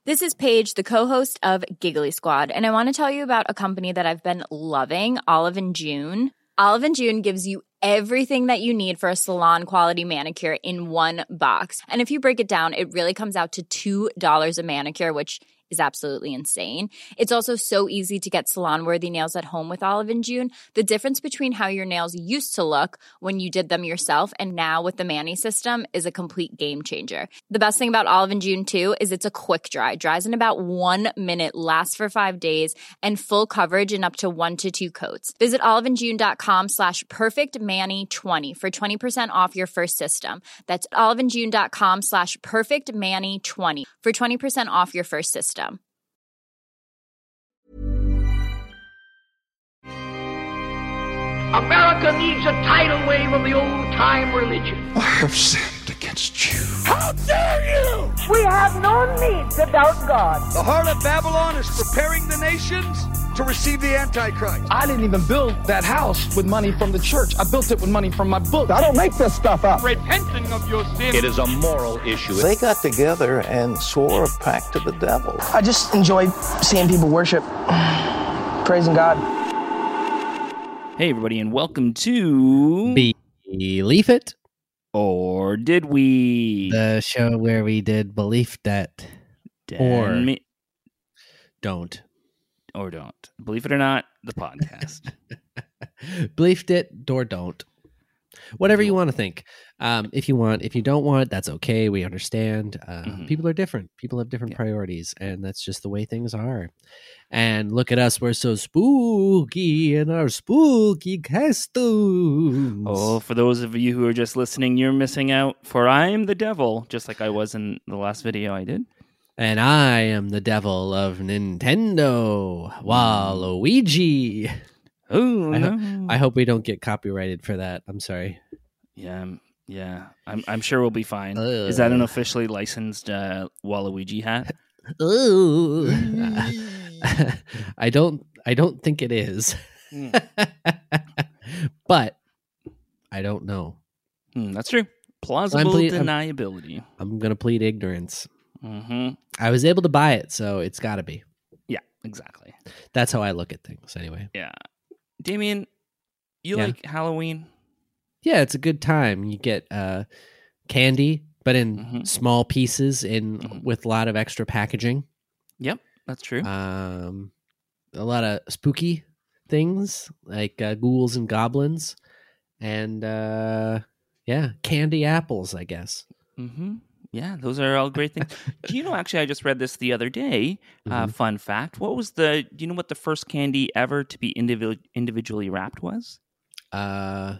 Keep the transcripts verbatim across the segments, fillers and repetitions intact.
This is Paige, the co-host of Giggly Squad, and I want to tell you about a company that I've been loving, Olive and June. Olive and June gives you everything that you need for a salon-quality manicure in one box. And if you break it down, it really comes out to two dollars a manicure, which is absolutely insane. It's also so easy to get salon-worthy nails at home with Olive and June. The difference between how your nails used to look when you did them yourself and now with the Mani system is a complete game changer. The best thing about Olive and June, too, is it's a quick dry. Dries in about one minute, lasts for five days, and full coverage in up to one to two coats. Visit oliveandjune.com slash perfectmani20 for twenty percent off your first system. That's oliveandjune.com slash perfectmani20 for twenty percent off your first system. America needs a tidal wave of the old-time religion. I have sinned against you. How dare you! We have no need to doubt God. The heart of Babylon is preparing the nations to receive the Antichrist. I didn't even build that house with money from the church. I built it with money from my book. I don't make this stuff up. Repenting of your sin. It is a moral issue. They got together and swore a pact to the devil. I just enjoy seeing people worship, praising God. Hey, everybody, and welcome to Believe It, or Did We? The show where we did Believe That, or me- don't. Or don't. Believe it or not, the podcast. Believed it or don't. Whatever you want to think. Um, if you want, if you don't want, that's okay. We understand. Uh, Mm-hmm. People are different. People have different Yeah. priorities, and that's just the way things are. And look at us. We're so spooky in our spooky costumes. Oh, for those of you who are just listening, you're missing out, for I am the devil, just like I was in the last video I did. And I am the devil of Nintendo, Waluigi. Oh, I, no. ho- I hope we don't get copyrighted for that. I'm sorry. Yeah, um, yeah. I'm I'm sure we'll be fine. Uh. Is that an officially licensed uh, Waluigi hat? Ooh. I don't I don't think it is. Mm. But I don't know. Hmm, that's true. Plausible ple- I'm- deniability. I'm going to plead ignorance. Mm-hmm. I was able to buy it, so it's got to be. Yeah, exactly. That's how I look at things anyway. Yeah. Damien, you Yeah. like Halloween? Yeah, it's a good time. You get uh, candy, but in Mhm. small pieces in Mhm. with a lot of extra packaging. Yep, that's true. Um, a lot of spooky things like uh, ghouls and goblins, and uh, yeah, candy apples, I guess. Mm-hmm. Yeah, those are all great things. Do you know, actually, I just read this the other day. Uh, Mhm. fun fact. What was the, do you know what the first candy ever to be individu- individually wrapped was? Uh,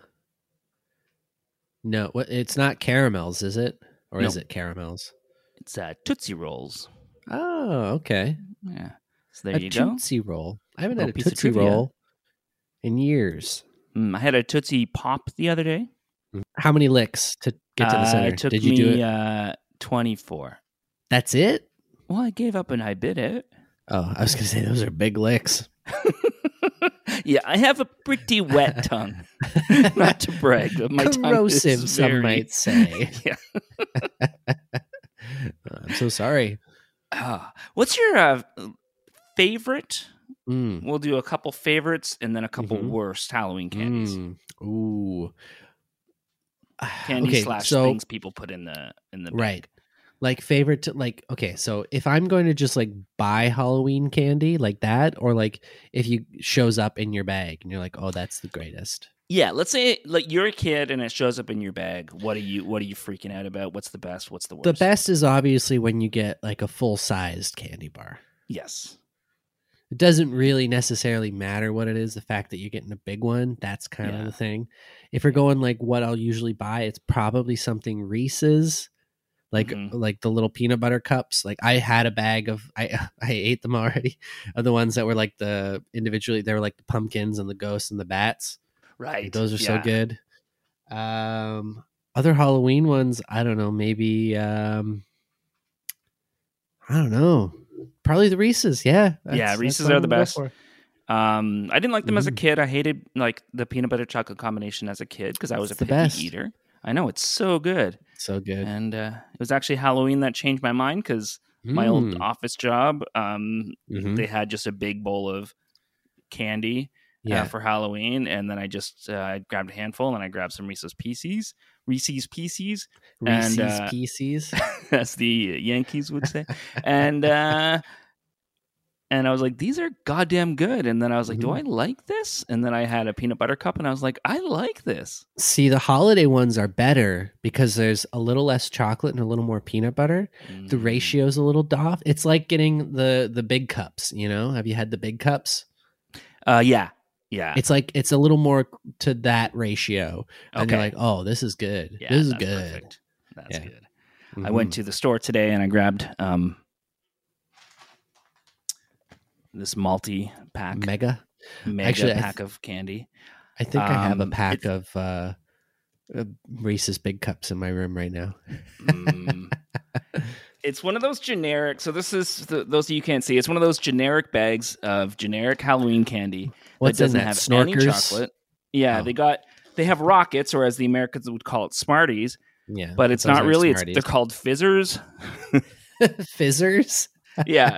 no, what? It's not caramels, is it? Or No. is it caramels? It's uh, Tootsie Rolls. Oh, okay. Yeah. So there a you go. Tootsie Roll. I haven't Little had a piece of Tootsie trivia. Roll in years. Mm, I had a Tootsie Pop the other day. How many licks to get to the Uh, center? It took Did you me do it? Uh, twenty-four. That's it? Well, I gave up and I bit it. Oh, I was going to say those are big licks. Yeah, I have a pretty wet tongue. Not to brag, but my tongue Corrosive, is some very... might say. Yeah. I'm so sorry. Ah, what's your uh, favorite? Mm. We'll do a couple favorites and then a couple Mhm. worst Halloween candies. Mm. Ooh. Candy Okay, slash so- things people put in the in the bag. Right. Like favorite to, like, okay, so if I'm going to just like buy Halloween candy like that, or like if you shows up in your bag and you're like, oh, that's the greatest. Yeah, let's say like you're a kid and it shows up in your bag. What are you what are you freaking out about? What's the best? What's the worst? The best is obviously when you get like a full sized candy bar. Yes. It doesn't really necessarily matter what it is. The fact that you're getting a big one, that's kind Yeah. of the thing. If you're going like what I'll usually buy, it's probably something Reese's, like Mhm. like the little peanut butter cups. Like I had a bag of, I I ate them already, of the ones that were like the individually, they were like the pumpkins and the ghosts and the bats. Right. Those are so Yeah. good. Um, other Halloween ones, I don't know. Maybe um, I don't know. Probably the Reese's. Yeah, Yeah, that's Reese's what are I'm the gonna go best. for. Um, I didn't like them as a Mhm. kid. I hated like the peanut butter chocolate combination as a kid because I was It's a the picky best. eater. I know it's so good, So good. and uh, it was actually Halloween that changed my mind because my old Mm. office job. Um, Mhm. they had just a big bowl of candy Yeah. uh, for Halloween, and then I just uh, I grabbed a handful, and I grabbed some Reese's Pieces, Reese's Pieces, Reese's and, uh, Pieces. as the Yankees would say, and uh, and I was like, these are goddamn good. And then I was like, do I like this? And then I had a peanut butter cup, and I was like, I like this. See, the holiday ones are better because there's a little less chocolate and a little more peanut butter. The Mm. ratio's a little off. It's like getting the the big cups. You know, have you had the big cups? Uh, yeah, yeah. It's like it's a little more to that ratio, and you're Okay. like, oh, this is good. Yeah, this is that's good. perfect. That's Yeah. good. I went to the store today and I grabbed um this multi pack, Mega. mega Actually, I th- pack of candy. I think I have a Um, pack it- of uh, uh, Reese's Big Cups in my room right now. Mm. It's one of those generic. So this is the, those of you can't see. It's one of those generic bags of generic Halloween candy What's that in doesn't that? have any Snorkers? chocolate. Yeah, Oh. they got they have rockets, or as the Americans would call it, Smarties. Yeah, But it's those not are really. It's, Smarties. they're called Fizzers. Fizzers. Yeah.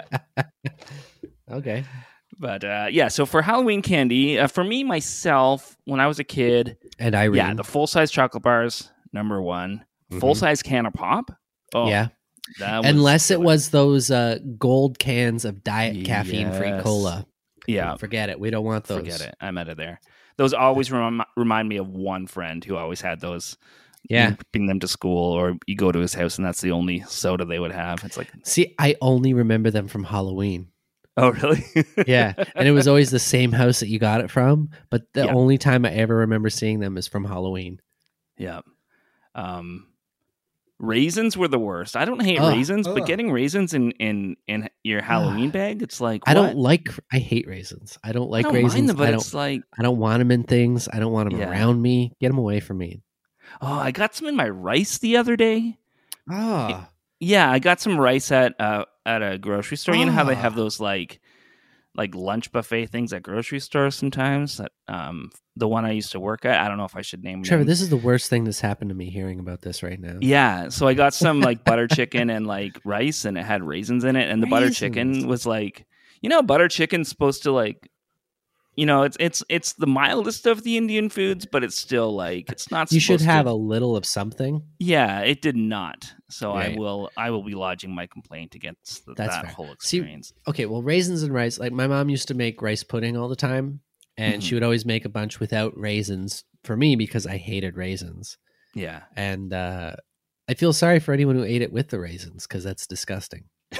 Okay. But uh, yeah, so for Halloween candy, uh, for me myself, when I was a kid, And Irene. yeah, the full size chocolate bars, number one, Mhm. full size can of pop. Oh, yeah. that was Unless it good. was those uh, gold cans of diet caffeine free Yes. cola. yeah, Forget it. We don't want those. forget it. I'm out of there. Those always rem- remind me of one friend who always had those. Yeah. You bring them to school, or you go to his house, and that's the only soda they would have. It's like, See, I only remember them from Halloween. oh, really? Yeah. And it was always the same house that you got it from. But the Yeah. only time I ever remember seeing them is from Halloween. Yeah. Um, raisins were the worst. I don't hate Ugh, raisins, but ugh. getting raisins in in in your Halloween bag, it's like I what? don't like, I hate raisins. I don't like I don't raisins. mind them, but I it's don't, like, I don't want them in things. I don't want them Yeah. around me. Get them away from me. oh, I got some in my rice the other day. Ah. Yeah, I got some rice at uh at a grocery store. You know how they Ah. have those like like lunch buffet things at grocery stores sometimes. That um the one I used to work at. I don't know if I should name Trevor, names. this is the worst thing that's happened to me hearing about this right now. Yeah, so I got some like butter chicken and like rice, and it had raisins in it. And the butter chicken Raisins. was like, you know, butter chicken's supposed to like, you know, it's it's it's the mildest of the Indian foods, but it's still like it's not. You should supposed have to- a little of something. Yeah, it did not. So I Right. will I will be lodging my complaint against th- That's that fair. whole See, experience. Okay, well, raisins and rice. Like my mom used to make rice pudding all the time, and Mhm. she would always make a bunch without raisins for me because I hated raisins. Yeah. And uh, I feel sorry for anyone who ate it with the raisins because that's disgusting.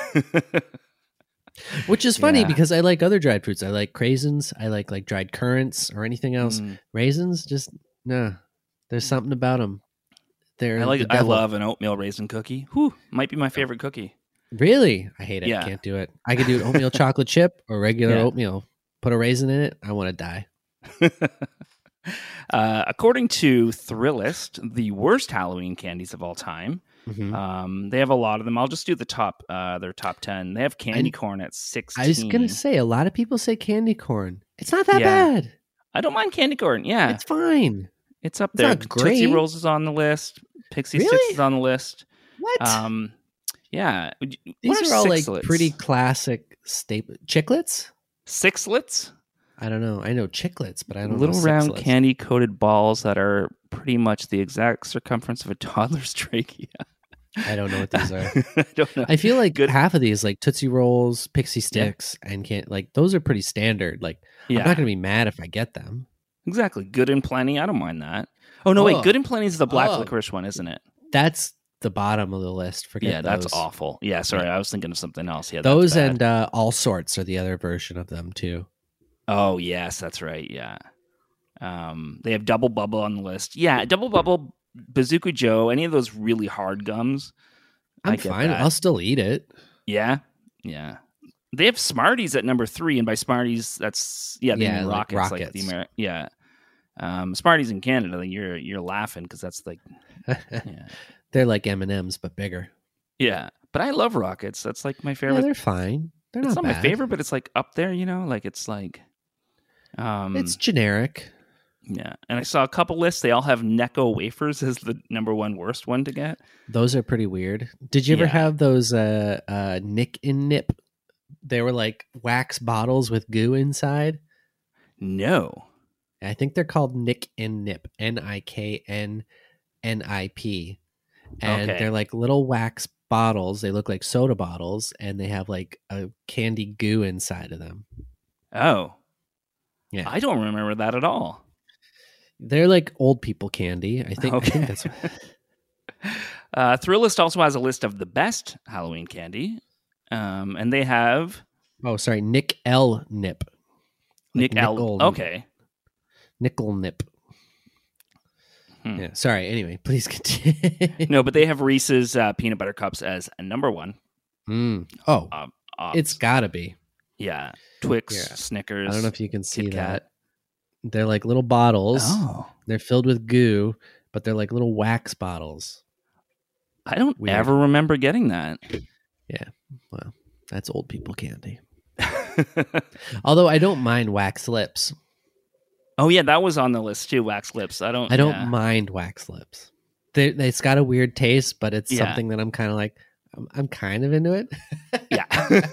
Which is funny Yeah. because I like other dried fruits. I like craisins. I like like dried currants or anything else. Mm. Raisins, just no. There's something about them. They're I like the I devil. love an oatmeal raisin cookie. Whew, might be my favorite cookie. Really? I hate it. Yeah. Can't do it. I could do an oatmeal chocolate chip or regular Yeah. oatmeal. Put a raisin in it. I want to die. uh, according to Thrillist, the worst Halloween candies of all time. Mhm. Um, they have a lot of them. I'll just do the top. Uh, their top ten. They have candy I- corn at sixteen. I was gonna say a lot of people say candy corn. It's not that Yeah. bad. I don't mind candy corn. Yeah, It's fine. it's up it's there. not Tootsie great. Rolls is on the list. Pixie Really? Sticks is on the list. What? Um, yeah. Would you- These what are all like sixlets? pretty classic staple chiclets. Sixlets. I don't know. I know chiclets, but I don't Little know round sixlets. candy coated balls that are pretty much the exact circumference of a toddler's trachea. I don't know what these are. I don't know. I feel like Good- half of these, like Tootsie Rolls, Pixie Sticks, and can't like those are pretty standard. Like Yeah, I'm not gonna be mad if I get them. exactly. Good and Plenty. I don't mind that. Oh no, wait. Oh. Good and Plenty is the black Oh. licorice one, isn't it? That's the bottom of the list. Forget yeah, that's those. awful. Yeah, sorry, I was thinking of something else. Yeah, that's Those bad. and uh, All Sorts are the other version of them too. oh yes, that's right. Yeah, um, they have Double Bubble on the list. Yeah, Double Bubble, Bazooka Joe, any of those really hard gums. I'm I get fine. that. I'll still eat it. Yeah, yeah. They have Smarties at number three, and by Smarties, that's yeah, they Yeah, mean like rockets, like, the rockets. Ameri- yeah. Um, Smarties in Canada, like, you're you're laughing because that's like yeah, They're like M and M's but bigger. yeah. But I love rockets. That's like my Yeah, favorite. they're fine. They're it's not, not bad. my favorite, but it's like up there. You know, like it's like um, It's generic. Yeah, and I saw a couple lists. They all have Necco wafers as the number one worst one to get. Those are pretty weird. Did you ever Yeah. have those uh, uh, Nick and Nip? They were like wax bottles with goo inside. No. I think they're called Nick and Nip. N I K N N I P. And Okay. they're like little wax bottles. They look like soda bottles, and they have like a candy goo inside of them. Oh. Yeah. I don't remember that at all. They're like old people candy. I think, I Okay. think that's uh, Thrillist also has a list of the best Halloween candy. Um, and they have Oh, sorry. Nick L Nip. Like Nick L. nickel- Okay. Nickel Nip. Hmm. Yeah. Sorry. Anyway, please continue. No, but they have Reese's uh, peanut butter cups as a number one. Mm. Oh, Um, uh, it's gotta be. yeah, Twix, Yeah. Snickers. I don't know if you can see Kit Kat. that. They're like little bottles. Oh, They're filled with goo, but they're like little wax bottles. I don't Weird. ever remember getting that. Yeah. Well, that's old people candy. Although I don't mind wax lips. Oh yeah, that was on the list too. Wax lips. I don't. I don't yeah. mind wax lips. They, they, it's got a weird taste, but it's Yeah. something that I'm kind of like, I'm, I'm kind of into it. Yeah.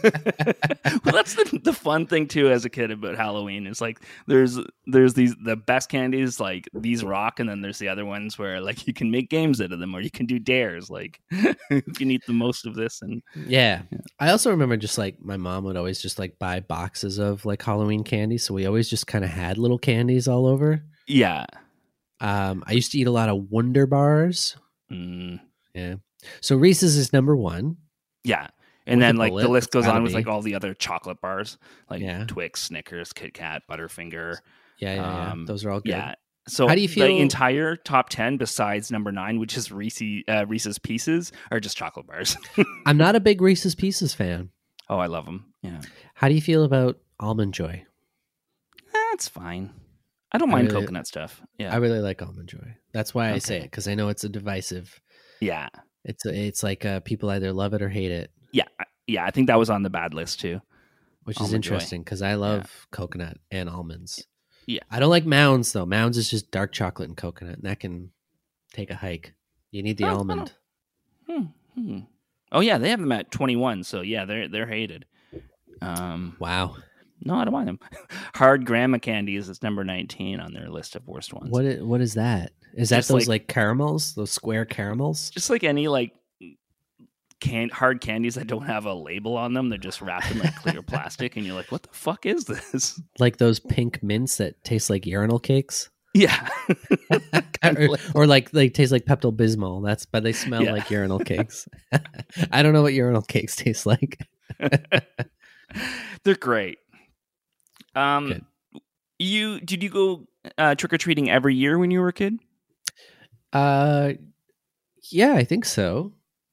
Well, that's the, the fun thing too as a kid about Halloween. It's like there's there's these the best candies like these rock, and then there's the other ones where like you can make games out of them or you can do dares. Like you can eat the most of this, and Yeah. I also remember just like my mom would always just like buy boxes of like Halloween candy. So we always just kind of had little candies all over. yeah. Um, I used to eat a lot of Wonder Bars. Mm, Yeah. So Reese's is number one. yeah. And With then a like bullet, the list it's goes gotta on with be. like all the other chocolate bars like Yeah. Twix, Snickers, Kit Kat, Butterfinger. Yeah, yeah, yeah. Um, Those are all good. Yeah. So How do you the feel- entire top ten besides number nine, which is Reese, uh, Reese's Pieces, are just chocolate bars. I'm not a big Reese's Pieces fan. Oh, I love them. Yeah. How do you feel about Almond Joy? That's fine. I don't I mind really- coconut stuff. Yeah. I really like Almond Joy. That's why I say Okay. it, because I know it's a divisive. yeah. It's a, it's like uh, people either love it or hate it, Yeah. I- Yeah. I think that was on the bad list too. which is Almond Joy. interesting because I love coconut and almonds. Yeah. I don't like Mounds though. Mounds is just dark chocolate and coconut, and that can take a hike. You need the Oh, I almond. Hmm, hmm. Oh yeah, they have them at twenty-one. So yeah, they're they're hated. Um, Wow. no, I don't mind them. Hard grandma candies is number nineteen on their list of worst ones. What is, what is that? Is that Just those like- like, caramels? Those square caramels? Just like any like can hard candies that don't have a label on them, they're just wrapped in like clear plastic, and you're like, what the fuck is this? Like those pink mints that taste like urinal cakes? Yeah. or, or like they taste like Pepto Bismol. That's but they smell Yeah. like urinal cakes. I don't know what urinal cakes taste like. They're great. Um, Good. you did you go uh, trick or treating every year when you were a kid? Uh, yeah, I think so.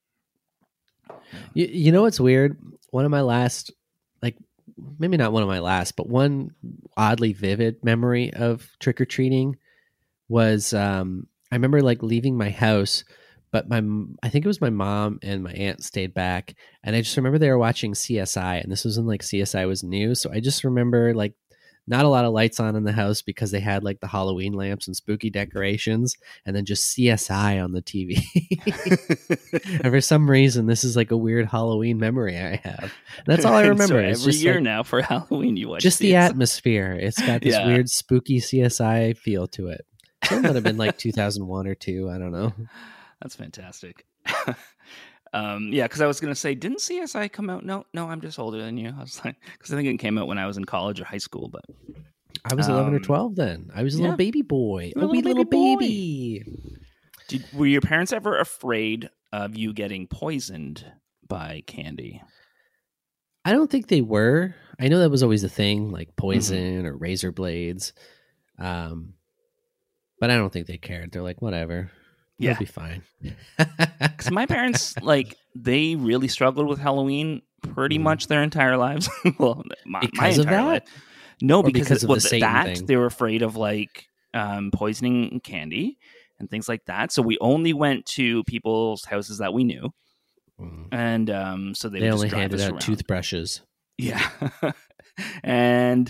You, you know what's weird? One of my last, like, maybe not one of my last, but one oddly vivid memory of trick or treating was um, I remember like leaving my house, but my I think it was my mom and my aunt stayed back, and I just remember they were watching C S I, and this was when like C S I was new, so I just remember like not a lot of lights on in the house because they had like the Halloween lamps and spooky decorations, and then just C S I on the T V. And for some reason, this is like a weird Halloween memory I have. That's all I And remember. So It's every just year like- now for Halloween, you watch just the C S I. atmosphere. It's got this Yeah. weird spooky C S I feel to it. So it might have been like two thousand one or two. I don't know. That's fantastic. um, yeah, because I was gonna say, didn't C S I come out? No, no, I'm just older than you. I was like, because I think it came out when I was in college or high school. But I was eleven or Um, twelve then. I was a yeah. little baby boy. Little a wee baby little boy. baby. did, were your parents ever afraid of you getting poisoned by candy? I don't think they were. I know that was always a thing, like Mm-hmm. poison or razor blades. Um, but I don't think they cared. They're like, whatever. Yeah. It'll be fine. Because my parents, like, they really struggled with Halloween pretty Mhm. much their entire lives. well, my, my Because of entire that? life. No, Or because, because it- of well, the th- Satan that thing? they were afraid of like um, poisoning candy and things like that. So we only went to people's houses that we knew, Mhm. and um, so they, They would only just drive handed us out around. toothbrushes. Yeah, and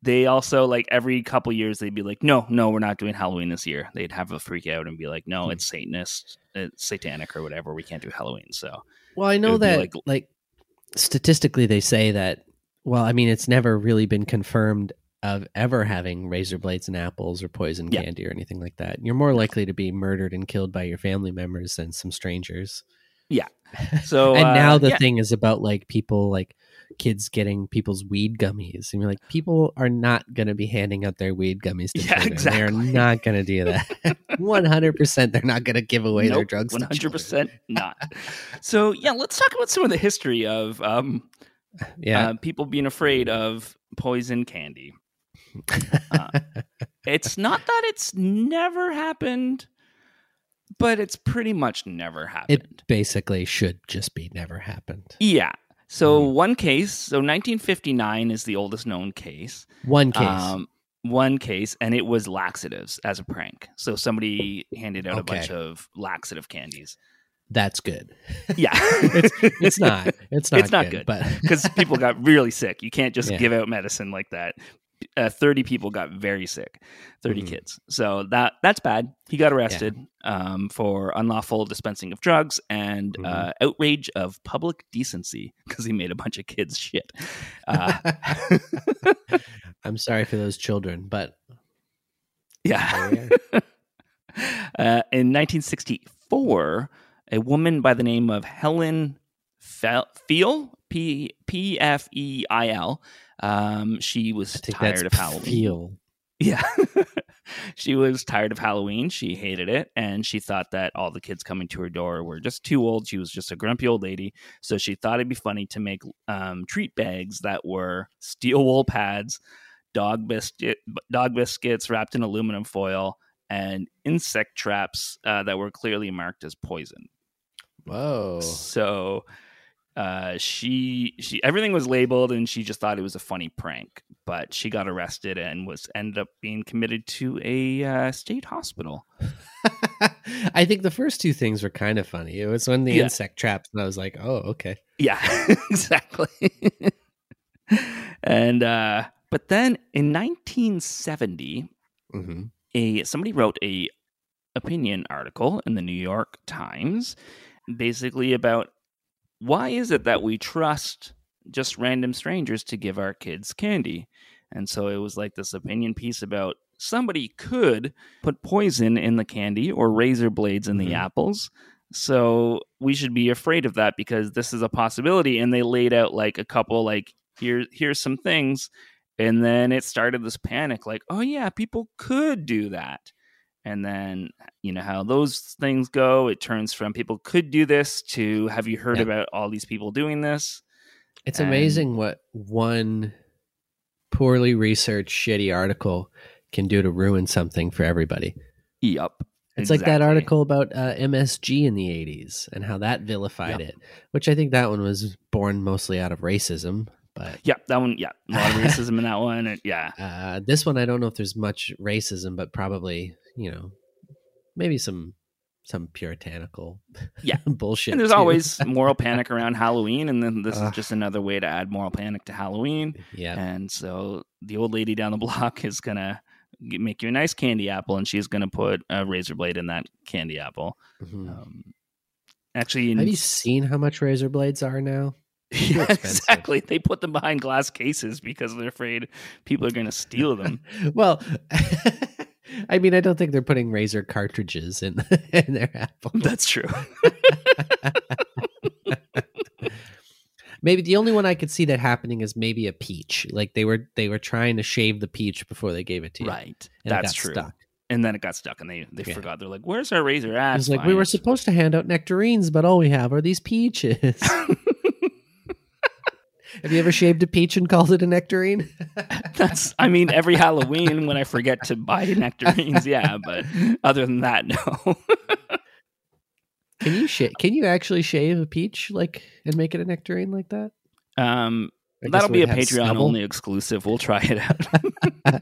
they also, like, every couple years, they'd be like, no, no, we're not doing Halloween this year. They'd have a freak out and be like, no, it's Satanist, it's satanic or whatever. We can't do Halloween. So, well, I know that, like, like, statistically, they say that, well, I mean, it's never really been confirmed of ever having razor blades and apples or poison yeah. candy or anything like that. You're more likely to be murdered and killed by your family members than some strangers. Yeah. So, and now uh, the yeah. thing is about, like, people, like, kids getting people's weed gummies. And you're like, people are not going to be handing out their weed gummies to yeah, children. exactly. They're not going to do that. one hundred percent they're not going to give away nope, their drugs one hundred percent not. So, yeah, let's talk about some of the history of um, yeah. uh, people being afraid of poison candy. Uh, it's not that it's never happened, but it's pretty much never happened. It basically should just be never happened. Yeah. So mm. one case, so nineteen fifty-nine is the oldest known case. One case. Um, one case, and it was laxatives as a prank. So somebody handed out okay. a bunch of laxative candies. That's good. Yeah. it's, it's not. It's not It's not good. good. But because people got really sick. You can't just yeah. give out medicine like that. Uh, thirty people got very sick, thirty mm-hmm. kids. So that that's bad. He got arrested yeah. um, for unlawful dispensing of drugs and mm-hmm. uh, outrage of public decency because he made a bunch of kids shit. Uh, I'm sorry for those children, but yeah. uh, in nineteen sixty-four, a woman by the name of Helen Pfeil, P P F E I L. Um, she was tired of Halloween. Feel. Yeah. She was tired of Halloween. She hated it. And she thought that all the kids coming to her door were just too old. She was just a grumpy old lady. So she thought it'd be funny to make um, treat bags that were steel wool pads, dog biscuit, dog biscuits wrapped in aluminum foil, and insect traps uh, that were clearly marked as poison. Whoa. So... Uh, she she everything was labeled, and she just thought it was a funny prank. But she got arrested and was ended up being committed to a uh, state hospital. I think the first two things were kind of funny. It was when the yeah. insect traps, and I was like, "Oh, okay." Yeah, exactly. and uh, but then in nineteen seventy, mm-hmm. a somebody wrote a opinion article in the New York Times, basically about. Why is it that we trust just random strangers to give our kids candy? And so it was like this opinion piece about somebody could put poison in the candy or razor blades in mm-hmm. the apples. So we should be afraid of that because this is a possibility. And they laid out like a couple, like, here, here's some things. And then it started this panic like, oh, yeah, people could do that. And then, you know, how those things go, it turns from people could do this to have you heard yeah. about all these people doing this? It's and... amazing what one poorly researched, shitty article can do to ruin something for everybody. Yep. It's exactly. like that article about uh, M S G in the eighties and how that vilified yep. it, which I think that one was born mostly out of racism. But yeah, that one, yeah, a lot of racism in that one. And, yeah. Uh, this one, I don't know if there's much racism, but probably... you know, maybe some some puritanical yeah. bullshit. And there's too. always moral panic around Halloween, and then this uh, is just another way to add moral panic to Halloween. Yeah. And so the old lady down the block is going to make you a nice candy apple, and she's going to put a razor blade in that candy apple. Mm-hmm. Um, actually, in... have you seen how much razor blades are now? Yeah, exactly. They put them behind glass cases because they're afraid people are going to steal them. Well... I mean, I don't think they're putting razor cartridges in, in their apple. That's true. Maybe the only one I could see that happening is maybe a peach. Like they were they were trying to shave the peach before they gave it to you. Right. And That's it got true. Stuck. And then it got stuck and they, they yeah. forgot. They're like, where's our razor at? It was like, Fine. we were supposed to hand out nectarines, but all we have are these peaches. Have you ever shaved a peach and called it a nectarine? That's, I mean, every Halloween when I forget to buy nectarines, yeah. But other than that, no. Can you sh- Can you actually shave a peach like and make it a nectarine like that? Um, that'll be a Patreon snubble? only exclusive. We'll try it out.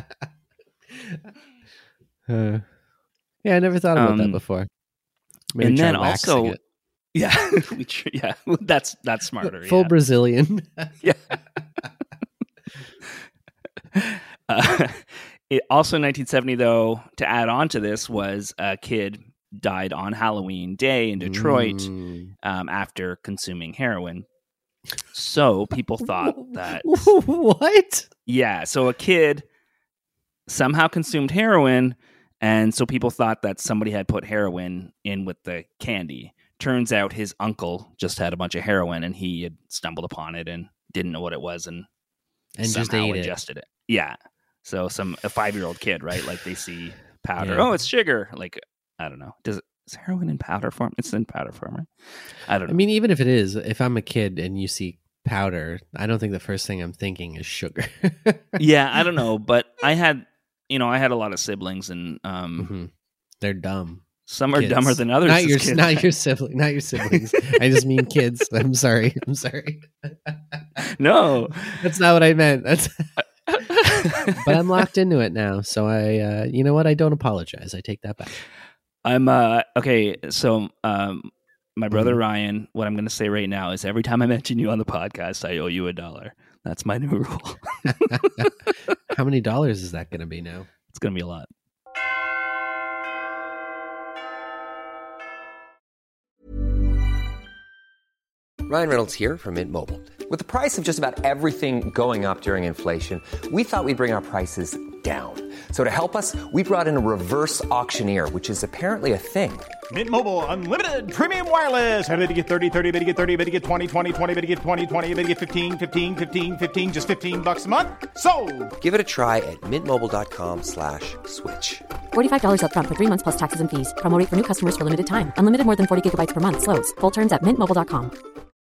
uh, yeah, I never thought about um, that before. Maybe and then also. It. Yeah, we tr- yeah, that's that's smarter. Full yeah. Brazilian. Yeah. Uh, it, also in nineteen seventy, though, to add on to this, was a kid died on Halloween Day in Detroit mm. um, after consuming heroin. So people thought that... What? Yeah, so a kid somehow consumed heroin, and so people thought that somebody had put heroin in with the candy. Turns out his uncle just had a bunch of heroin, and he had stumbled upon it and didn't know what it was, and, and somehow just ate ingested it. it. Yeah. So some a five-year-old kid, right? Like they see powder. Yeah. Oh, it's sugar. Like, I don't know. Does it, is heroin in powder form? It's in powder form, right? I don't know. I mean, even if it is, if I'm a kid and you see powder, I don't think the first thing I'm thinking is sugar. Yeah, I don't know. But I had, you know, I had a lot of siblings, and um, mm-hmm. they're dumb. Some are kids. Dumber than others. Not your, kids. not your sibling, not your siblings. I just mean kids. I'm sorry. I'm sorry. No, that's not what I meant. That's. But I'm locked into it now, so I, uh, you know what? I don't apologize. I take that back. I'm uh okay. So um, my brother mm-hmm. Ryan. What I'm going to say right now is every time I mention you on the podcast, I owe you a dollar. That's my new rule. How many dollars is that going to be now? It's going to be a lot. Ryan Reynolds here from Mint Mobile. With the price of just about everything going up during inflation, we thought we'd bring our prices down. So to help us, we brought in a reverse auctioneer, which is apparently a thing. Mint Mobile Unlimited Premium Wireless. How to get thirty, thirty, how to get thirty, how to get twenty, twenty, twenty, how to get twenty, twenty, how to get fifteen, fifteen, fifteen, fifteen, just fifteen bucks a month? Sold! Give it a try at mintmobile.com slash switch. forty-five dollars up front for three months plus taxes and fees. Promo rate for new customers for limited time. Unlimited more than forty gigabytes per month. Slows full terms at mint mobile dot com.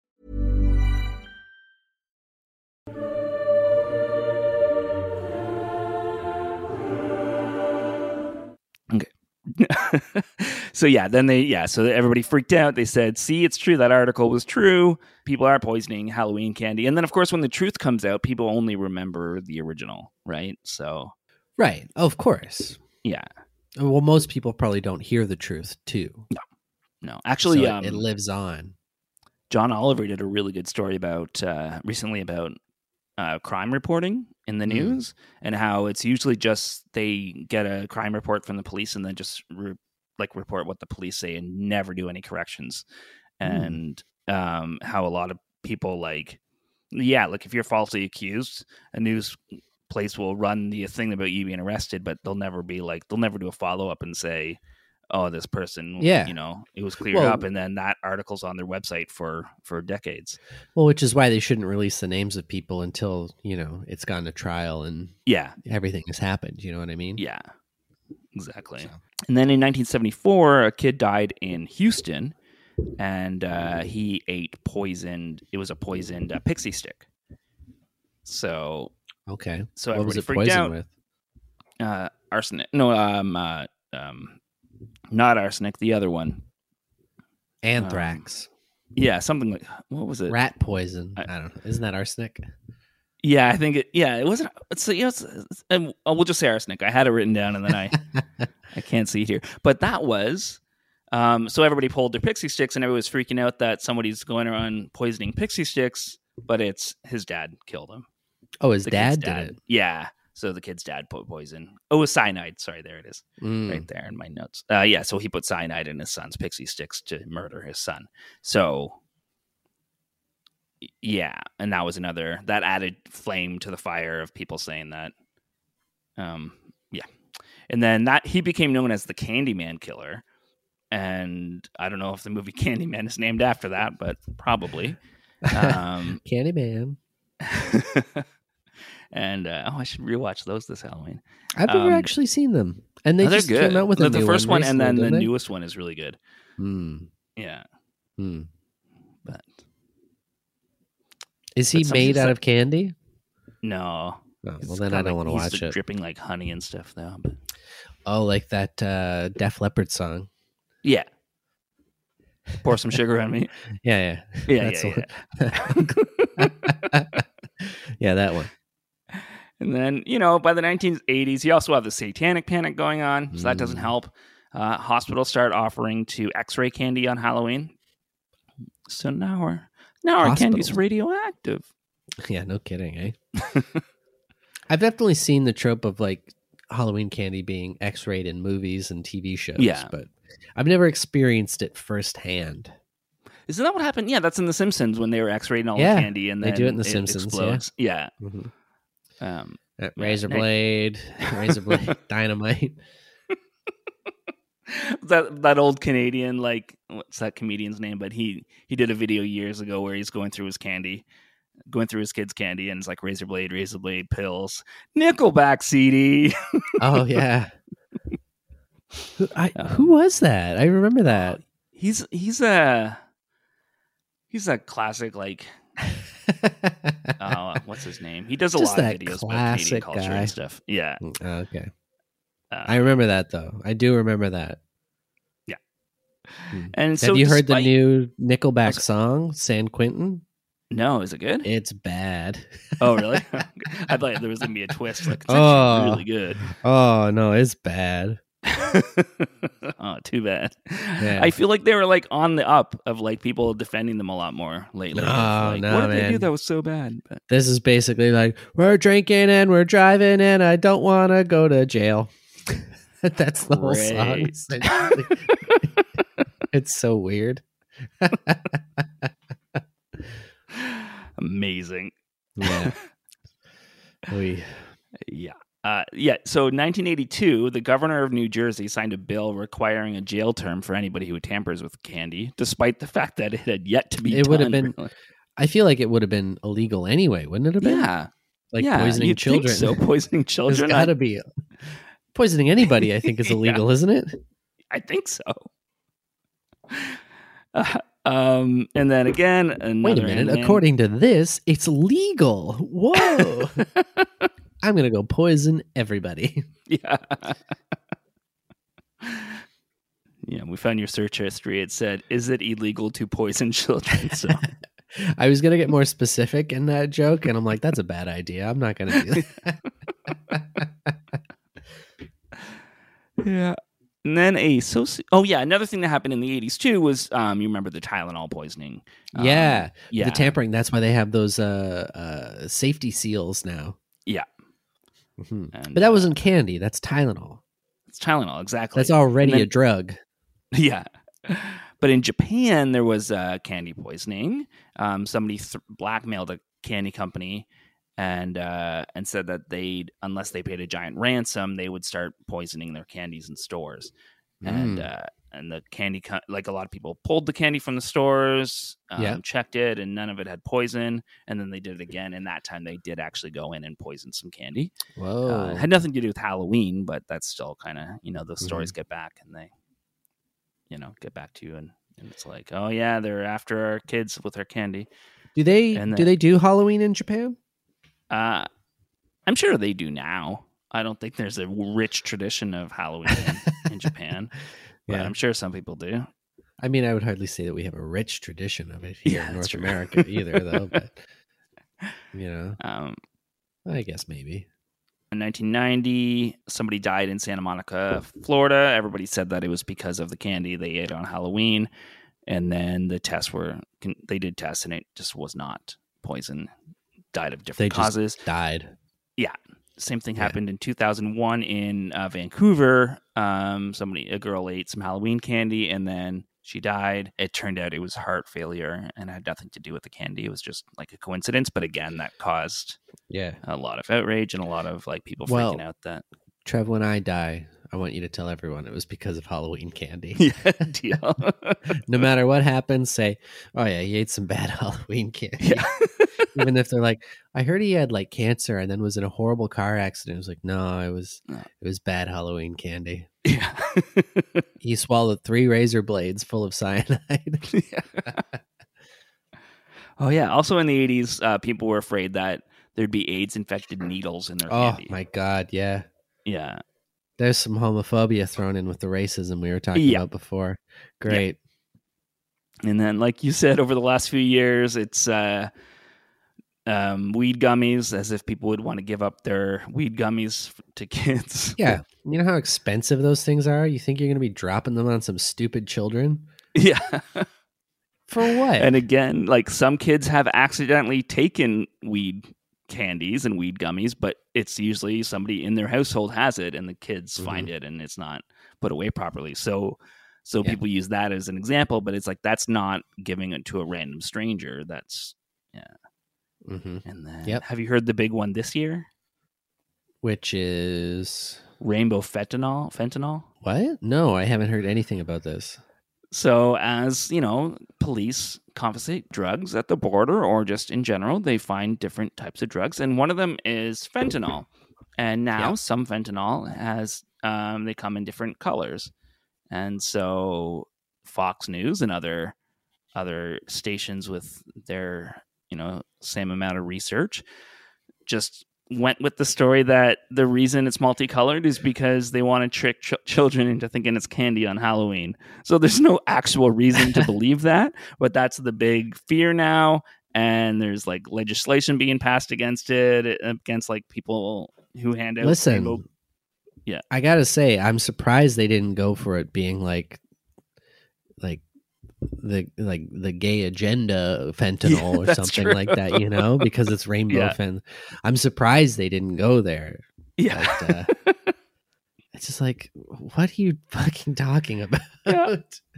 Okay. So yeah, then they yeah, so everybody freaked out. They said, "See, it's true. That article was true. People are poisoning Halloween candy." And then, of course, when the truth comes out, people only remember the original, right? So, right, of course, yeah. Well, most people probably don't hear the truth too. No, no. Actually, so um, it lives on. John Oliver did a really good story about uh, recently about uh, crime reporting in the news mm. and how it's usually just they get a crime report from the police and then just re- like report what the police say and never do any corrections. Mm. And um, how a lot of people like, yeah, like if you're falsely accused, a news place will run the thing about you being arrested, but they'll never be like, they'll never do a follow up and say, oh, this person, yeah. you know, it was cleared well, up, and then that article's on their website for, for decades. Well, which is why they shouldn't release the names of people until, you know, it's gone to trial and yeah, everything has happened. You know what I mean? Yeah, exactly. So. And then in nineteen seventy-four, a kid died in Houston, and uh, he ate poisoned, it was a poisoned uh, pixie stick. So, okay. So what was it freaked poisoned out. with? Uh, arsenic. No, um, uh, um, not arsenic, the other one. Anthrax. Um, yeah, something like, what was it? Rat poison. I, I don't know. Isn't that arsenic? Yeah, I think it, yeah, it wasn't, it's, you know, it's, it's, um, we'll just say arsenic. I had it written down and then I, I can't see it here. But that was, um, so everybody pulled their pixie sticks and everybody was freaking out that somebody's going around poisoning pixie sticks, but it's his dad killed him. Oh, his the dad did dad. it? Yeah. So the kid's dad put poison. Oh, it was cyanide. Sorry, there it is. Mm. Right there in my notes. Uh, yeah, so he put cyanide in his son's pixie sticks to murder his son. So, yeah. And that was another, that added flame to the fire of people saying that. Um, yeah. And then that he became known as the Candyman Killer. And I don't know if the movie Candyman is named after that, but probably. Um, Candyman. And uh, oh, I should rewatch those this Halloween. I've never um, actually seen them, and they no, just good. came out with the, a the new first one, one, recently, and then the they? newest one is really good. Mm. Yeah, mm. but is he but made out like, of candy? No. Oh, well, then I don't like, want to watch like it. Dripping like honey and stuff, though. But oh, like that uh, Def Leppard song. Yeah. Pour some sugar on me. Yeah, yeah, yeah, That's yeah. yeah. Yeah, that one. And then, you know, by the nineteen eighties, you also have the Satanic Panic going on, so that doesn't Mm. help. Uh, hospitals start offering to X-ray candy on Halloween. So now our now our candy's radioactive. Yeah, no kidding, eh? I've definitely seen the trope of like Halloween candy being X-rated in movies and T V shows, Yeah. but I've never experienced it firsthand. Isn't that what happened? Yeah, that's in The Simpsons when they were X-rating all Yeah, the candy, and they then do it in The it Simpsons, explodes. Yeah. Mm-hmm. Um, Uh, yeah. razor blade, razor blade, dynamite. that that old Canadian, like, what's that comedian's name? But he he did a video years ago where he's going through his candy, going through his kids' candy, and it's like razor blade, razor blade pills, Nickelback C D. Oh yeah. Who, I, who was that? I remember that. He's he's a he's a classic, like, uh, what's his name? He does a Just lot of that videos about Canadian classic culture guy. and stuff. Yeah. Oh, okay. Uh, I remember that though. I do remember that. Yeah. Hmm. And Have so you heard the despite- new Nickelback song, San Quentin? No, is it good? It's bad. Oh, really? I thought there was gonna be a twist. Like, it's Oh. actually really good. Oh no, it's bad. Oh, too bad. Yeah. I feel like they were like on the up of like people defending them a lot more lately. No, like, no, what did they man. do that was so bad? But This is basically like we're drinking and we're driving and I don't want to go to jail. That's the whole song. Great. essentially. It's so weird. amazing. Yeah. We. Yeah. Uh, yeah. So nineteen eighty-two, the governor of New Jersey signed a bill requiring a jail term for anybody who tampers with candy, despite the fact that it had yet to be It done. would have been. really. I feel like it would have been illegal anyway, wouldn't it have been? Yeah. Like yeah, poisoning you'd think children. so poisoning There's children. got to I, be poisoning anybody. I think is Yeah. illegal, isn't it? I think so. Uh, um, and then again, Wait a another minute. Ant-Man- According to this, it's legal. Whoa! I'm gonna go poison everybody. Yeah. Yeah, we found your search history. It said, "Is it illegal to poison children?" So I was gonna get more specific in that joke, and I'm like, that's a bad idea. I'm not gonna do that. yeah. And then a soci- oh yeah, another thing that happened in the eighties too was um you remember the Tylenol poisoning. Um, yeah, yeah. the tampering. That's why they have those uh, uh, safety seals now. Yeah. Mhm. And, But that wasn't candy. That's Tylenol. It's Tylenol, exactly. That's already And then- a drug. Yeah. But in Japan, there was uh, candy poisoning. Um, somebody th- blackmailed a candy company and uh, and said that they'd, unless they paid a giant ransom, they would start poisoning their candies in stores. And Mm. uh, and the candy, co- like a lot of people pulled the candy from the stores, um, Yeah. checked it, and none of it had poison. And then they did it again. And that time they did actually go in and poison some candy. Whoa. Uh, it had nothing to do with Halloween, but that's still kind of, you know, those Mm-hmm. stories get back and they, you know, get back to you. And, and it's like, oh, yeah, they're after our kids with our candy. do they and do then- they do Halloween in Japan? Uh, I'm sure they do now. I don't think there's a rich tradition of Halloween in, in Japan, but Yeah. I'm sure some people do. I mean, I would hardly say that we have a rich tradition of it here Yeah, in that's North true. America either, though. But you know, Um, I guess maybe. in nineteen ninety, somebody died in Santa Monica, Florida. Everybody said that it was because of the candy they ate on Halloween. And then the tests were, they did tests and it just was not poison. Died of They different just causes. died. Yeah. Same thing Yeah. happened in two thousand one in uh, Vancouver. Um, somebody, a girl ate some Halloween candy and then she died. It turned out it was heart failure and had nothing to do with the candy. It was just like a coincidence. But again, that caused Yeah. a lot of outrage and a lot of like people Well, freaking out that. Trev, when I die, I want you to tell everyone it was because of Halloween candy. Yeah, deal. No matter what happens, say, "Oh yeah, he ate some bad Halloween candy." Yeah. Even if they're like, "I heard he had like cancer and then was in a horrible car accident." It was like, "No, it was No. it was bad Halloween candy." Yeah. He swallowed three razor blades full of cyanide. Yeah. Oh yeah. Also in the eighties, uh, people were afraid that there'd be AIDS infected needles in their Oh candy. my god, yeah. Yeah. There's some homophobia thrown in with the racism we were talking Yeah. about before. Great. And then, like you said, over the last few years, it's uh, um, weed gummies, as if people would want to give up their weed gummies to kids. Yeah. You know how expensive those things are? You think you're going to be dropping them on some stupid children? Yeah. For what? And again, like some kids have accidentally taken weed candies and weed gummies, but it's usually somebody in their household has it and the kids Mm-hmm. find it and it's not put away properly. So so Yeah. people use that as an example, but it's like that's not giving it to a random stranger. That's yeah. Mm-hmm. And then Yep. have you heard the big one this year? Which is Rainbow fentanyl fentanyl? what? No, I haven't heard anything about this. So as, you know, police confiscate drugs at the border or just in general, they find different types of drugs. And one of them is fentanyl. And now Yeah. some fentanyl has, um, they come in different colors. And so Fox News and other other stations with their, you know, same amount of research just went with the story that the reason it's multicolored is because they want to trick ch- children into thinking it's candy on Halloween. So there's no actual reason to believe that, but that's the big fear now. And there's like legislation being passed against it, against like people who hand out Listen, rainbow- yeah. I gotta say, I'm surprised they didn't go for it being like, like the like the gay agenda fentanyl Yeah, or that's something true. like that, you know, because it's rainbow Yeah. fen. I'm surprised they didn't go there. Yeah. But, uh, it's just like, what are you fucking talking about? Yeah.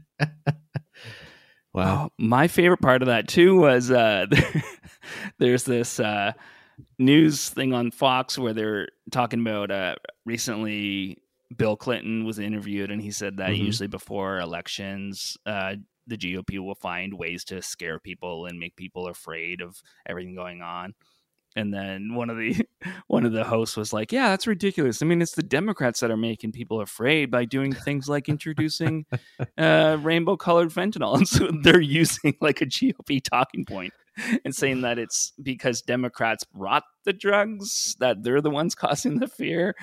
Wow. Oh, my favorite part of that too was uh, there's this uh, news thing on Fox where they're talking about uh, recently Bill Clinton was interviewed and he said that Mhm. usually before elections, uh, the G O P will find ways to scare people and make people afraid of everything going on. And then one of the one of the hosts was like, "Yeah, that's ridiculous. I mean, it's the Democrats that are making people afraid by doing things like introducing uh, rainbow-colored fentanyl." And so they're using like a G O P talking point and saying that it's because Democrats brought the drugs that they're the ones causing the fear.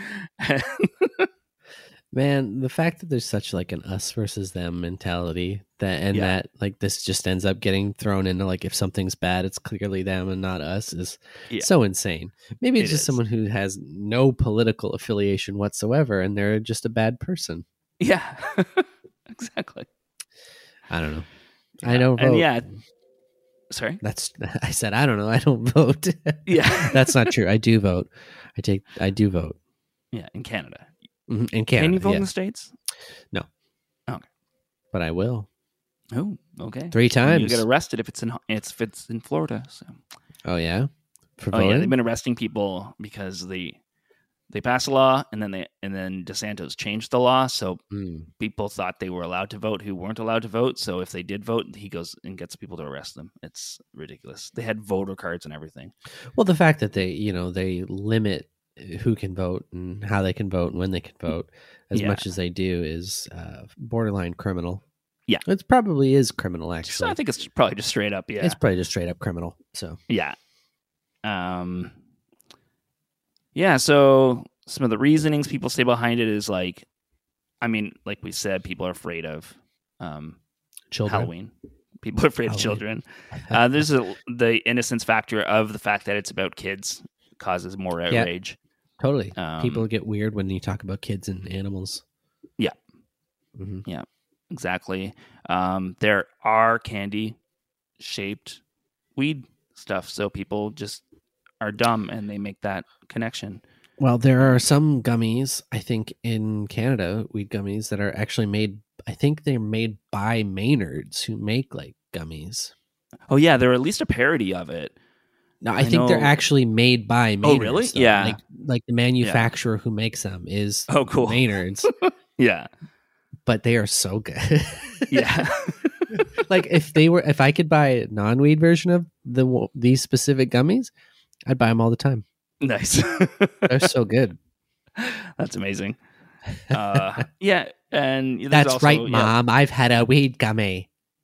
Man, the fact that there's such like an us versus them mentality that and Yeah. that like this just ends up getting thrown into like if something's bad, it's clearly them and not us is Yeah. so insane. Maybe it's It just is. someone who has no political affiliation whatsoever and they're just a bad person. Yeah, exactly. I don't know. I don't vote. And yeah, sorry. That's I said I don't know. I don't vote. Yeah. That's not true. I do vote. I take I do vote. Yeah, in Canada. Mhm, in Canada. Can you vote yeah. in the States? No. Okay. But I will. Oh, okay. Three And times. you get arrested if it's in it's if it's in Florida. So. Oh yeah. For Oh voting? yeah, they've been arresting people because they they passed a law and then they and then DeSantis changed the law, so Mm. people thought they were allowed to vote who weren't allowed to vote. So if they did vote, he goes and gets people to arrest them. It's ridiculous. They had voter cards and everything. Well, the fact that they, you know, they limit who can vote and how they can vote and when they can vote as Yeah. much as they do is uh, borderline criminal. Yeah. It probably is criminal, So actually. I think it's probably just straight up. Yeah, It's probably just straight up criminal. So, yeah. Um. Yeah. So some of the reasonings people say behind it is like, I mean, like we said, people are afraid of um, children. Halloween. People are afraid of Halloween. children. Uh, there's a, the innocence factor of the fact that it's about kids causes more Yeah. outrage. Totally. Um, People get weird when you talk about kids and animals. Yeah. Mhm. Yeah, exactly. Um, there are candy shaped weed stuff. So people just are dumb and they make that connection. Well, there are some gummies, I think, in Canada, weed gummies that are actually made, I think they're made by Maynards who make like gummies. Oh, yeah. There are at least a parody of it. No, I, I think they're know- actually made by Maynards. Oh, really? though. Yeah. Like, like the manufacturer who makes them is Oh, cool. Maynards, Yeah. but they are so good. Yeah. Like if they were, if I could buy a non-weed version of the these specific gummies, I'd buy them all the time. Nice. They're so good. That's amazing. Uh, yeah. And there's That's also, right, yeah. Mom. I've had a weed gummy.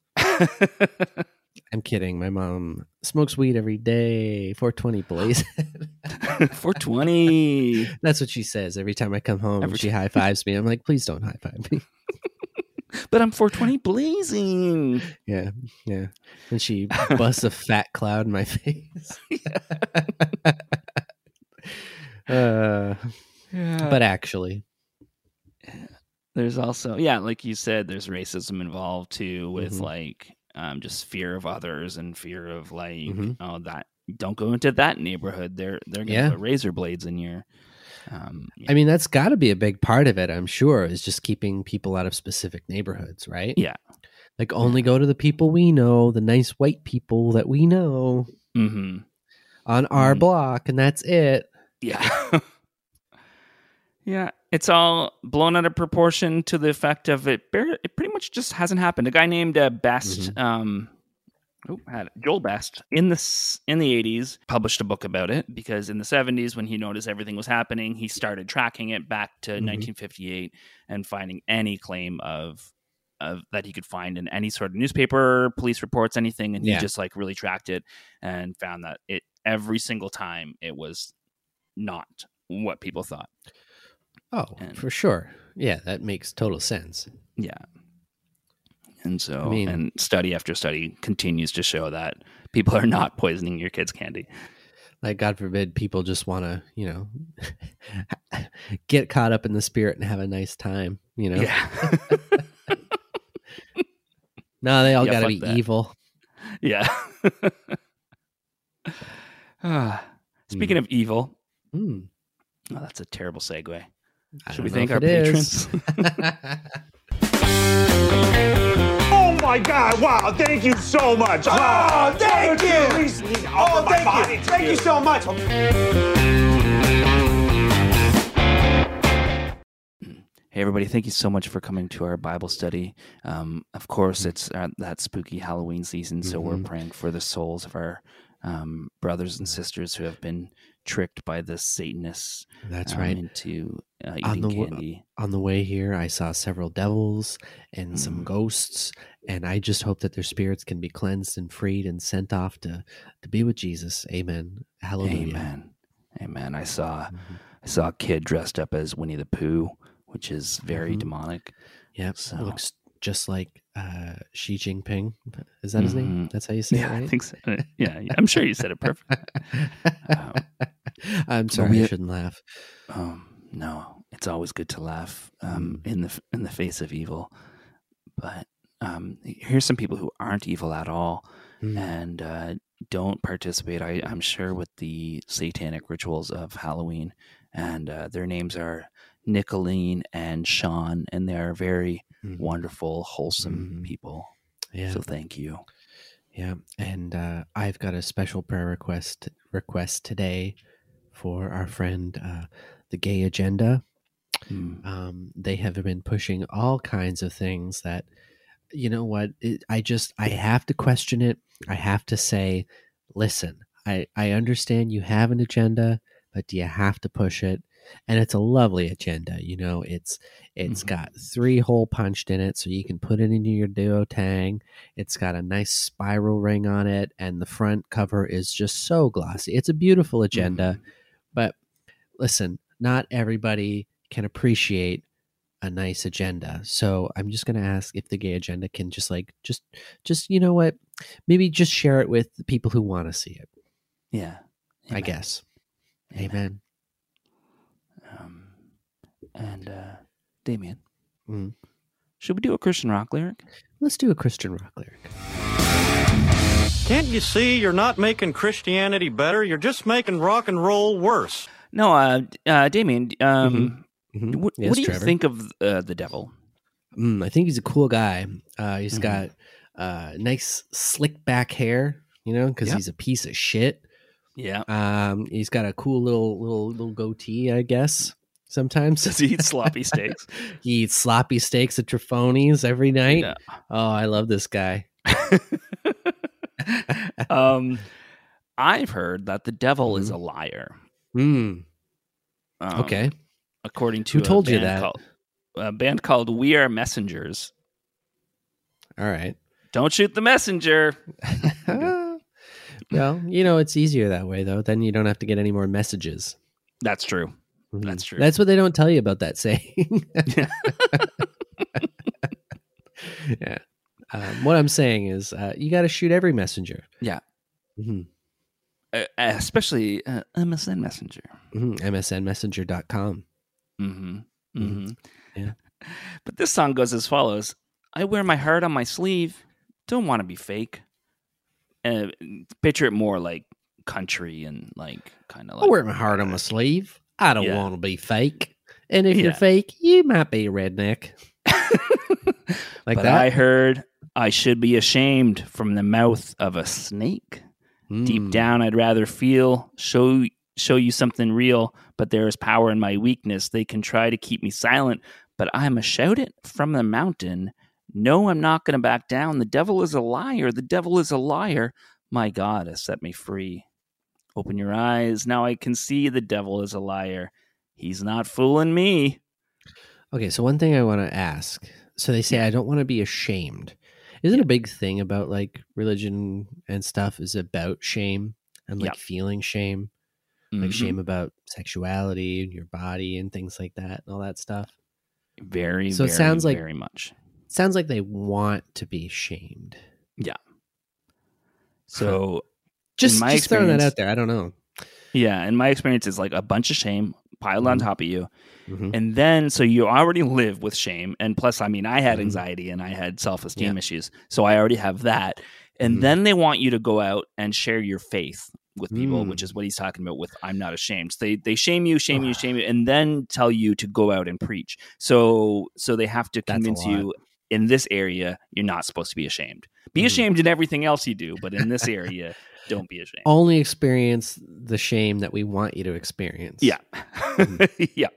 I'm kidding. My mom smokes weed every day. four twenty, please. four twenty. That's what she says every time I come home. Every she high fives me. I'm like, please don't high five me. But I'm four twenty blazing. Yeah, yeah. And she busts a fat cloud in my face. uh, Yeah. but actually, There's also, yeah, like you said, there's racism involved too with Mhm. like um, just fear of others and fear of like, Mhm. oh, that don't go into that neighborhood. They're they're going to Yeah. put razor blades in your. Um, I mean, that's got to be a big part of it, I'm sure, is just keeping people out of specific neighborhoods, right? yeah. Like only go to the people we know, the nice white people that we know Mm-hmm. on our Mhm. block, and that's it. Yeah. Yeah. It's all blown out of proportion to the effect of it. Bare, it pretty much just hasn't happened. A guy named uh, Best, Mhm. um, oh, had it, Joel Best, in the s- in the eighties, published a book about it because in the seventies, when he noticed everything was happening, he started tracking it back to Mhm. nineteen fifty-eight and finding any claim of of that he could find in any sort of newspaper, police reports, anything, and he Yeah. just like really tracked it and found that it every single time it was not what people thought. Oh, And- for sure. Yeah, that makes total sense. Yeah. And so, I mean- and study after study continues to show that people are not poisoning your kids' candy. Like, God forbid people just want to, you know, get caught up in the spirit and have a nice time, you know? Yeah. No, they all Yeah, got to fuck be that. evil. Yeah. Ah, Speaking of evil, Hmm. oh, that's a terrible segue. I Should we don't know thank if our it patrons? Oh my God! Wow! Thank you so much. Oh, thank you. Oh, thank you. Thank you so much. Hey, everybody, thank you so much for coming to our Bible study. Um, of course, it's uh, that spooky Halloween season, so we're Mhm. praying for the souls of our um, brothers and sisters who have been tricked by the Satanists. That's um, right. Into uh, On eating the w- candy. On the way here, I saw several devils and some Mm. ghosts, and I just hope that their spirits can be cleansed and freed and sent off to, to be with Jesus. Amen. Hallelujah. Amen. Amen. I saw Mhm. I saw a kid dressed up as Winnie the Pooh, which is very Mhm. demonic. Yep. So- Looks just like uh, Xi Jinping. Is that his name? Mhm. That's how you say Yeah, it, right? I think so. Uh, Yeah, yeah, I'm sure you said it perfect. Um, I'm sorry, we- I shouldn't laugh. Um, no, it's always good to laugh um, in the in the face of evil. But um, here's some people who aren't evil at all Mm. and uh, don't participate. I, I'm sure with the satanic rituals of Halloween, and uh, their names are Nicolene and Sean, and they are very Mhm. wonderful, wholesome Mhm. people. Yeah. So thank you. Yeah, and uh, I've got a special prayer request request today for our friend, uh, the Gay Agenda. Mm. Um, they have been pushing all kinds of things that, you know what, it, I just I have to question it. I have to say, listen, I I understand you have an agenda, but do you have to push it? And it's a lovely agenda, you know. It's it's Mhm. got three hole punched in it, so you can put it into your duotang. It's got a nice spiral ring on it, and the front cover is just so glossy. It's a beautiful agenda, but listen, not everybody can appreciate a nice agenda. So I'm just going to ask if the Gay Agenda can just like just just you know what, maybe just share it with the people who want to see it. Yeah. I Amen. guess. Amen. Amen. Um, and uh, Damien, Mm. should we do a Christian rock lyric? Let's do a Christian rock lyric. Can't you see you're not making Christianity better? You're just making rock and roll worse. No, uh, uh, Damien, um, Mhm. what, Yes, what do you Trevor. think of uh, the devil? Mm, I think he's a cool guy. Uh, he's Mhm. got uh, nice slick back hair, you know, because Yep. he's a piece of shit. Yeah. Um, he's got a cool little little little goatee, I guess. Sometimes Does he eat sloppy steaks? He eats sloppy steaks at Trifoni's every night. Yeah. Oh, I love this guy. um, I've heard that the devil is a liar. Hmm. Um, Okay. According to Who a told you band that? Called, a band called We Are Messengers. All right. Don't shoot the messenger. Well, you know, it's easier that way, though. Then you don't have to get any more messages. That's true. Mhm. That's true. That's what they don't tell you about that saying. Yeah. Um, what I'm saying is, uh, you got to shoot every messenger. Yeah. hmm Uh, especially uh, M S N Messenger. hmm M S N messenger dot com. Mm-hmm. Mhm. Mm-hmm. Yeah. But this song goes as follows: I wear my heart on my sleeve. Don't want to be fake. Uh, picture it more like country and like kind of I like wear my heart on my sleeve. I don't Yeah. want to be fake. And if Yeah. you're fake, you might be a redneck. Like but that. I heard I should be ashamed from the mouth of a snake. Deep Mm. down, I'd rather feel, show show you something real, but there is power in my weakness. They can try to keep me silent, but I'm a shout it from the mountain. No, I'm not going to back down. The devil is a liar. The devil is a liar. My God has set me free. Open your eyes. Now I can see the devil is a liar. He's not fooling me. Okay, so one thing I want to ask. So they say I don't want to be ashamed. Isn't a big thing about like religion and stuff is about shame and like Yeah. feeling shame, like Mhm. shame about sexuality and your body and things like that and all that stuff. Very, So it very, sounds like- very much. Sounds like they want to be shamed. Yeah. So Just, in my just throwing that experience- out there. I don't know. Yeah, in my experience, it's like a bunch of shame piled on Mhm. top of you. Mhm. And then, so you already live with shame. And plus, I mean, I had Mhm. anxiety and I had self esteem Yeah. issues. So I already have that. And Mhm. then they want you to go out and share your faith with people, Mm. which is what he's talking about with I'm not ashamed. So they, they shame you, shame you, shame you, and then tell you to go out and preach. So, so they have to That's a convince lot. you in this area, you're not supposed to be ashamed. Be Mhm. ashamed in everything else you do, but in this area, don't be ashamed. Only experience the shame that we want you to experience. Yeah. yeah.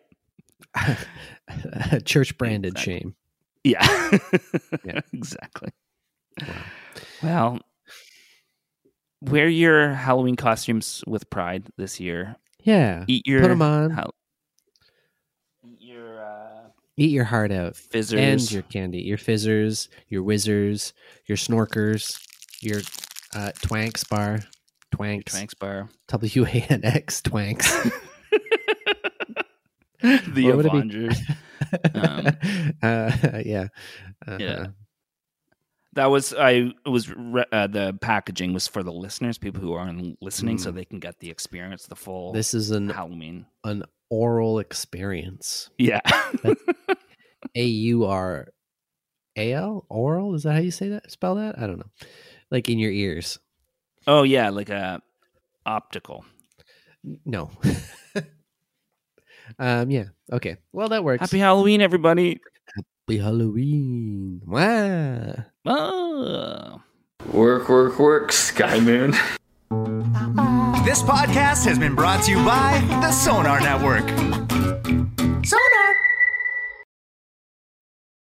Church branded Exactly. shame. Yeah. Yeah. Exactly. Wow. Well, wear your Halloween costumes with pride this year. Yeah. Eat your Put 'em on. Hal- eat your uh, Eat your heart out. fizzers. And your candy. Your fizzers, your whizzers, your snorkers, your uh, twanks bar. Twanks. Tranks bar. W A N X. Twanks. The What would it be? Avengers. Um, uh, yeah. Uh-huh. Yeah. That was I it was re- uh, the packaging was for the listeners, people who aren't listening, so Mm. they can get the experience, the full This is an Halloween. an oral experience. Yeah. A U R A L? Oral? Is that how you say that? Spell that? I don't know. Like in your ears. Oh yeah, like a optical. No. um. Yeah. Okay. Well, that works. Happy Halloween, everybody. Happy Halloween. Wow. Oh. Work, work, work, Sky Moon. This podcast has been brought to you by the Sonar Network. Sonar!